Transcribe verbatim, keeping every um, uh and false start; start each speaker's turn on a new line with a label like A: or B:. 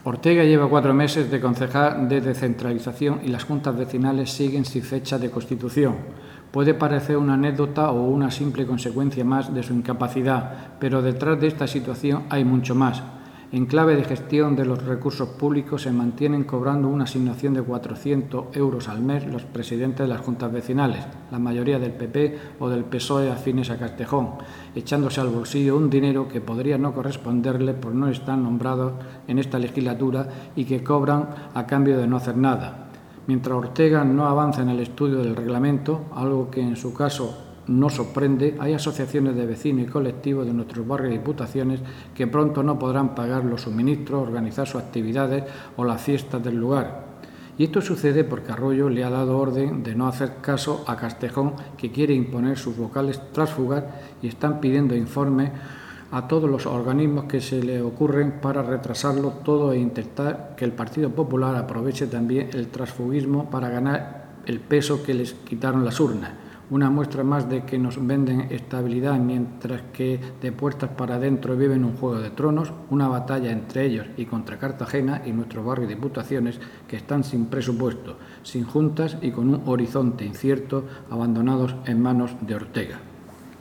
A: Ortega lleva cuatro meses de concejal de descentralización y las juntas vecinales siguen sin fecha de constitución. Puede parecer una anécdota o una simple consecuencia más de su incapacidad, pero detrás de esta situación hay mucho más. En clave de gestión de los recursos públicos se mantienen cobrando una asignación de cuatrocientos euros al mes los presidentes de las juntas vecinales, la mayoría del P P o del P S O E afines a Castejón, echándose al bolsillo un dinero que podría no corresponderle por no estar nombrados en esta legislatura y que cobran a cambio de no hacer nada. Mientras Ortega no avanza en el estudio del reglamento, algo que en su caso no sorprende, hay asociaciones de vecinos y colectivos de nuestros barrios y diputaciones que pronto no podrán pagar los suministros, organizar sus actividades o las fiestas del lugar. Y esto sucede porque Arroyo le ha dado orden de no hacer caso a Castejón, que quiere imponer sus vocales transfugas y están pidiendo informes a todos los organismos que se le ocurren para retrasarlo todo e intentar que el Partido Popular aproveche también el transfugismo para ganar el peso que les quitaron las urnas. Una muestra más de que nos venden estabilidad mientras que de puertas para adentro viven un juego de tronos, una batalla entre ellos y contra Cartagena y nuestros barrios y diputaciones que están sin presupuesto, sin juntas y con un horizonte incierto, abandonados en manos de Ortega.